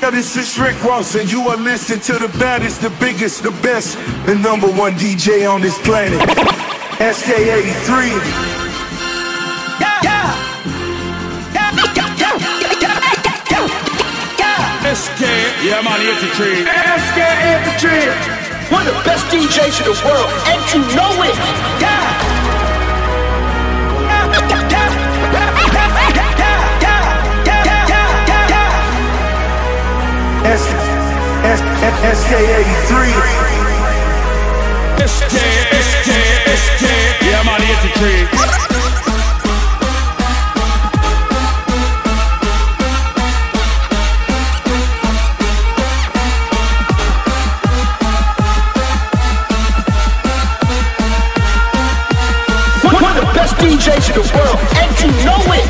Yeah, this is Rick Ross, and you are listening to the baddest, the biggest, the best, the number one DJ on this planet. SK83. SK, yeah man, 83. SK83. One of the best DJs in the world, and you know it. SK83. SK, yeah man, 83. DJs in the world, and you know it.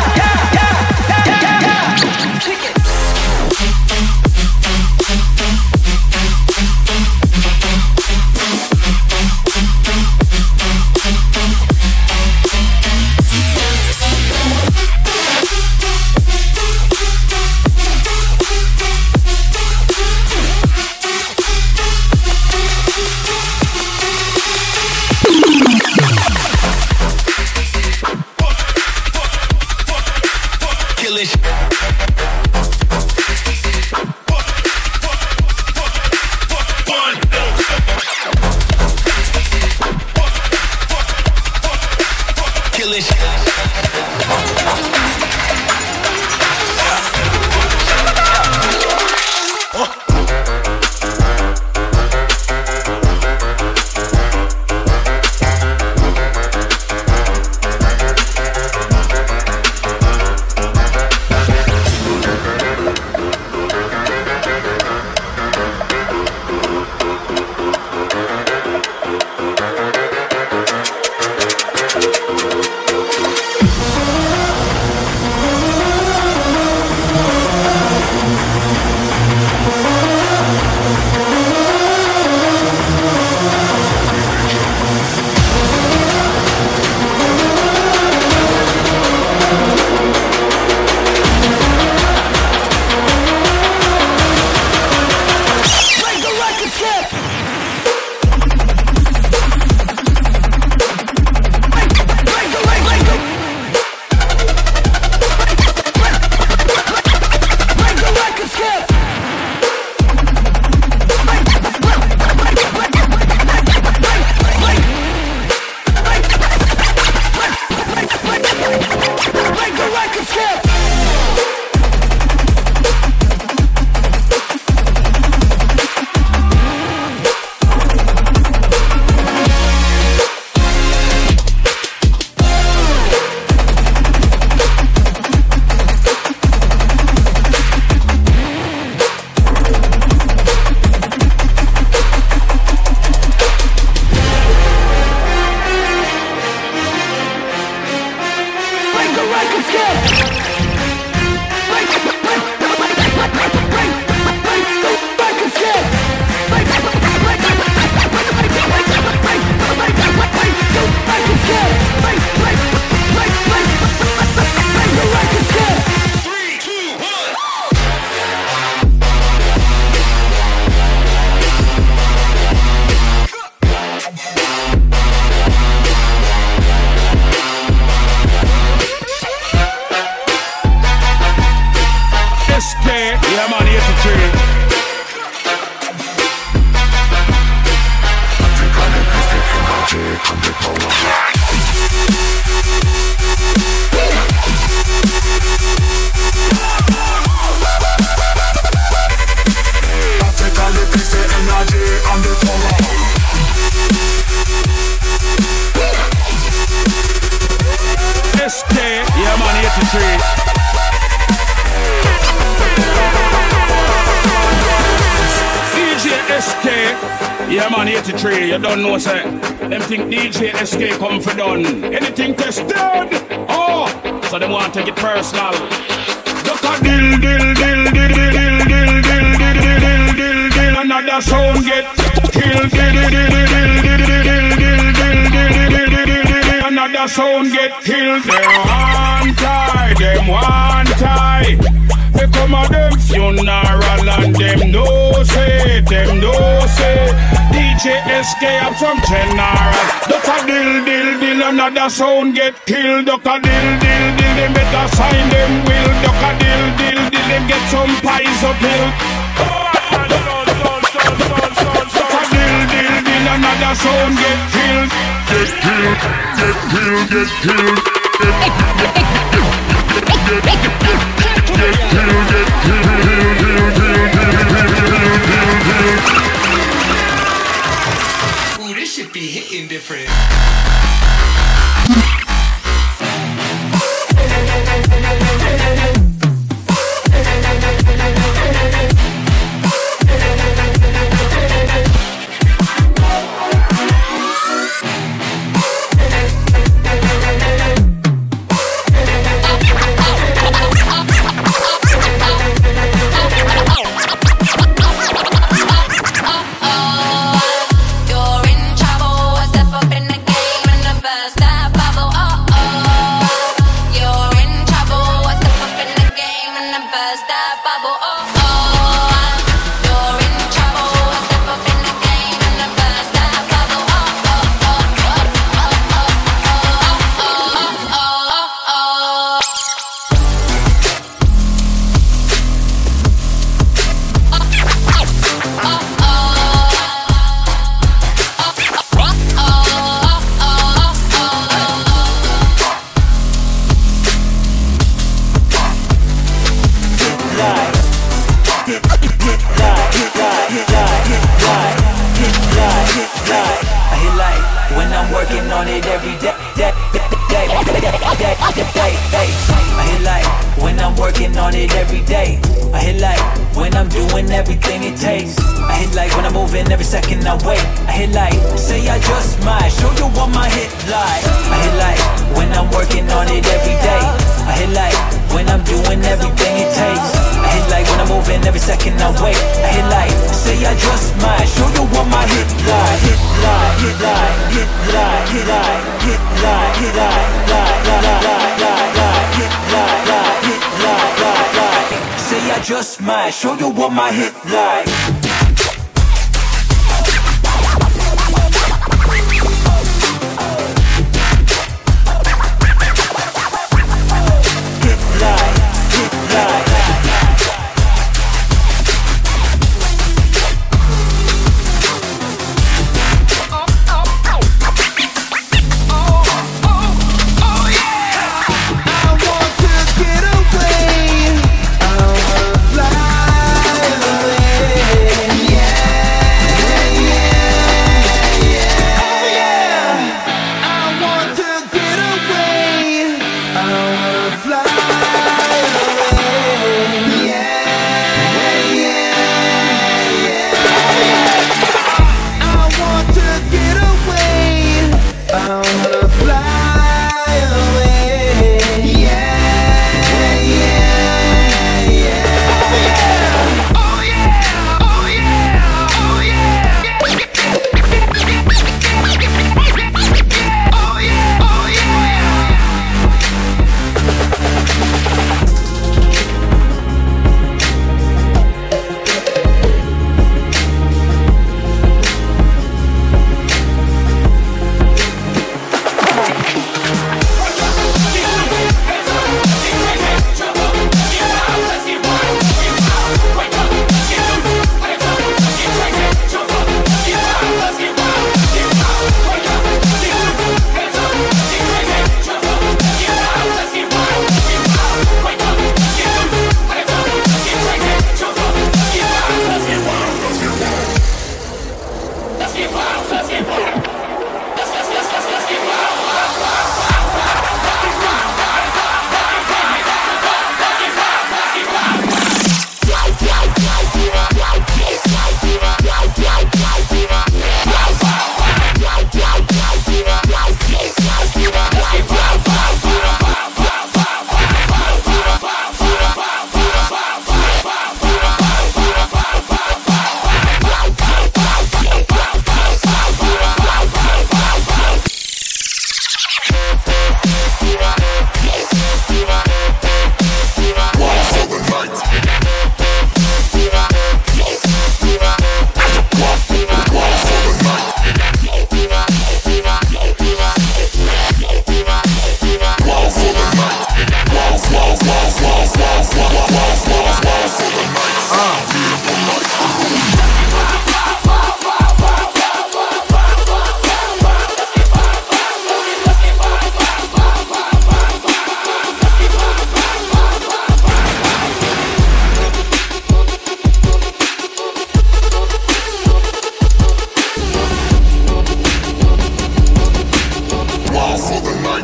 Yeah man, 83, you don't know say. Them think DJ SK come for done. Anything tested? Oh, so them want to take it personal. Just a dill. Another sound get killed. Another sound get killed. Them one tie. They come at them few funeral and them no say DJ SK up from general. Duck a dill, another sound get killed. Duck a dill, they better sign them will. Duck a dill, them get some pies uphill. Duck a dill, another sound get killed. Get killed. Ooh, this shit be hitting different. Just might show you what my hit like. Fly away.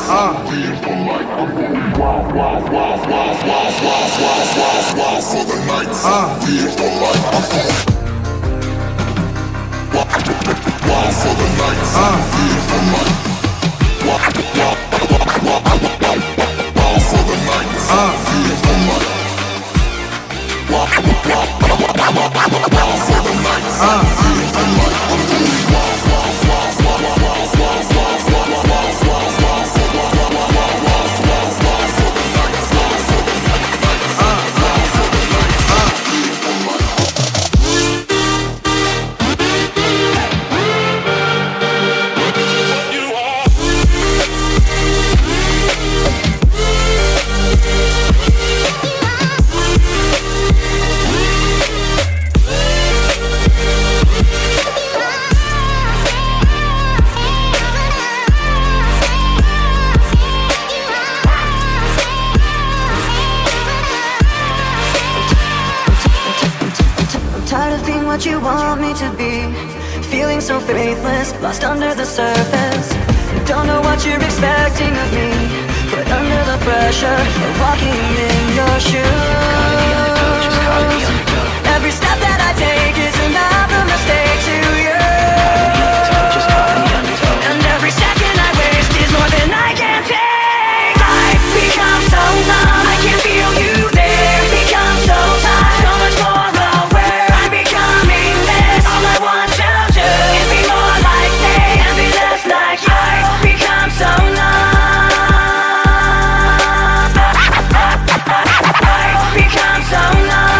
What you want me to be, feeling so faithless, lost under the surface. Don't know what you're expecting of me, put under the pressure of walking in your shoes. Every step that I take is another mistake to you, and every second I waste is more than I can take. I become so numb, I can't feel you there. Become so tired, so much more aware. I'm becoming this. All I want to do is be more like me and be less like you. I become so numb. I become so numb.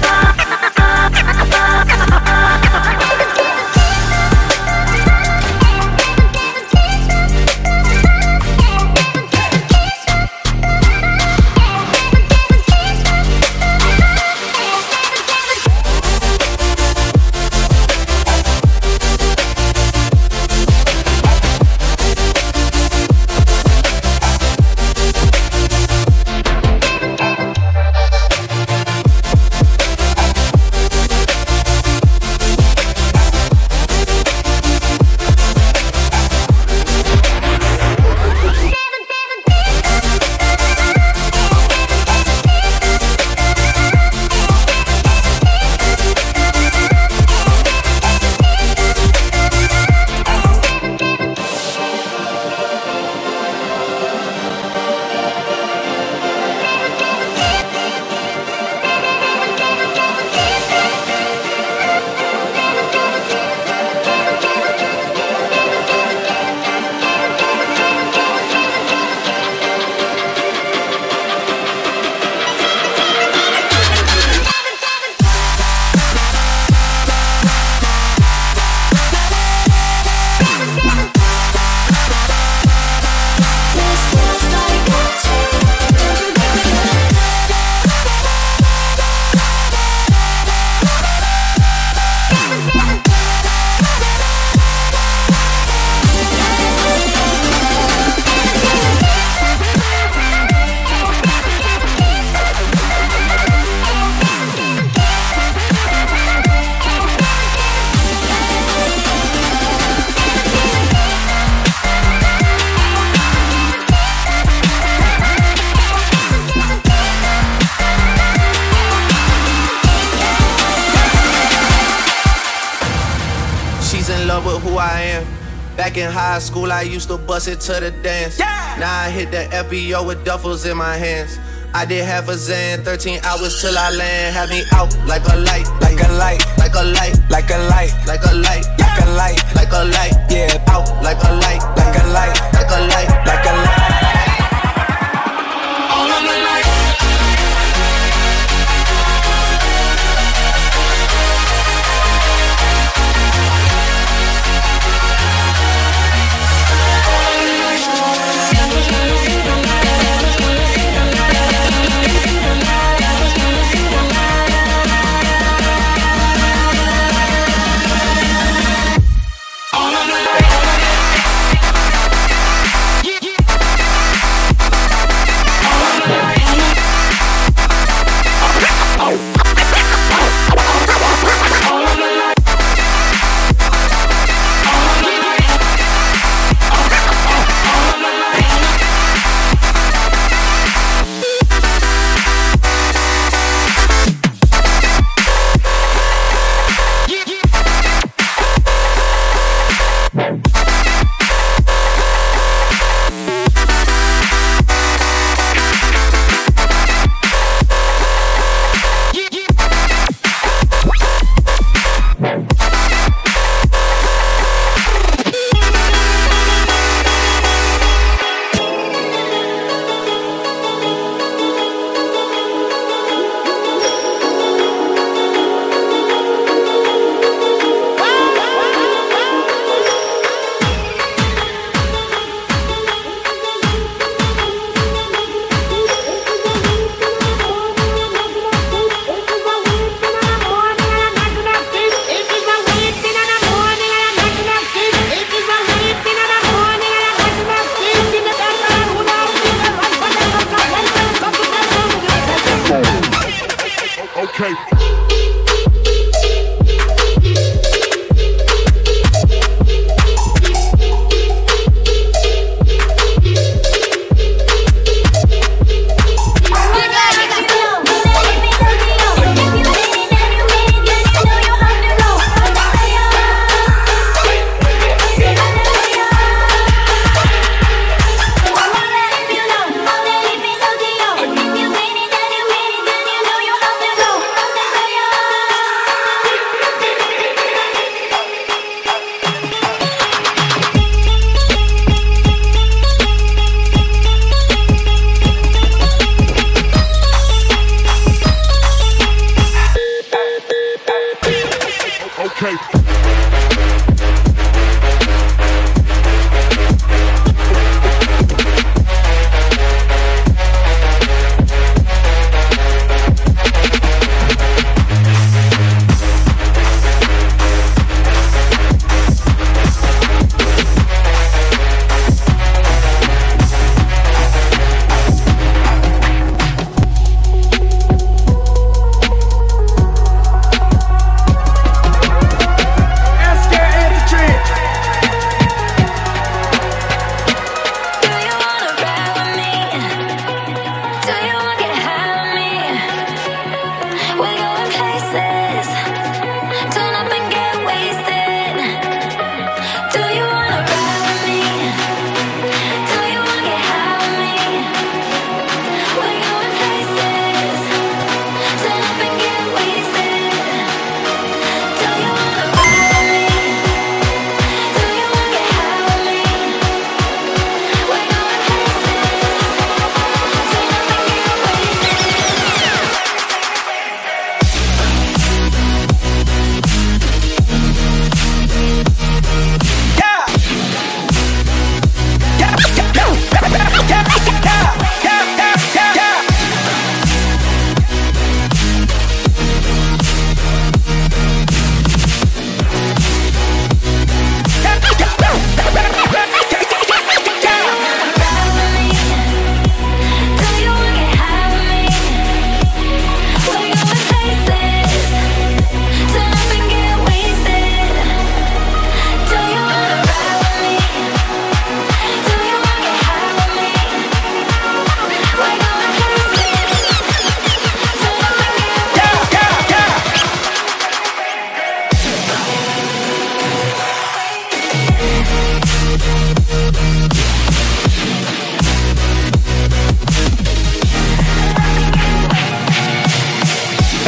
with who I am. Back in high school, I used to bust it to the dance. Yeah. Now I hit the FBO with duffels in my hands. I did half a Zan, 13 hours till I land. Had me out like a light, like a light, like a light, like a light, like a light, like a light, like a light. Yeah, out like a light, like a light, like a light, like a light. All of the night. All of the night.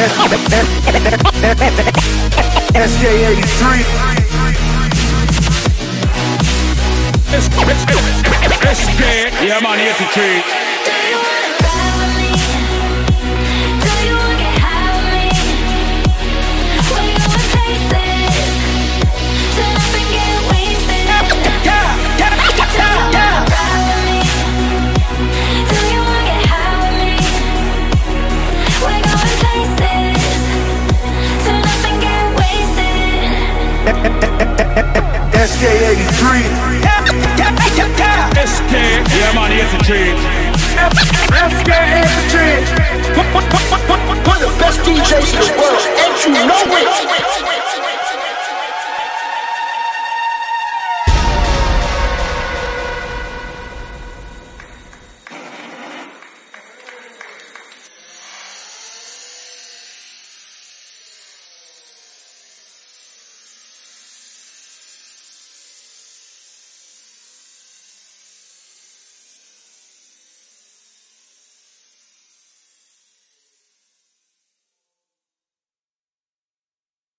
SK83. SK, yeah man, 83. SK83. SK, yeah man, 83. SK83. One of the best DJs in the world, and you know it.